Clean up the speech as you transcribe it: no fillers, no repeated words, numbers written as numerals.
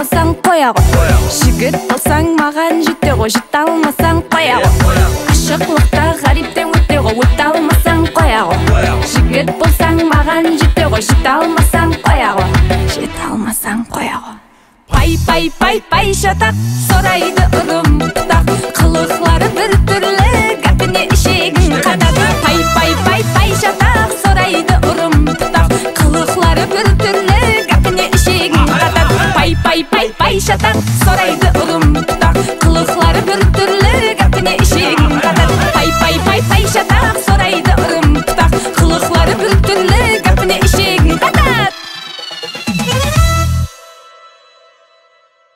алмасаң қоя ғой. Жігіт болсаң маған жете ғой, жете алмасаң қоя ғой. Ашықлықта ғариптен өте ғой, өте алмасаң қоя ғой. Жігіт болсаң маған жете ғой, жете алмасаң қоя ғой. Жете алмасаң қоя ғой. Пай шатақ, сорайды ұрым бұтақ, қылықлары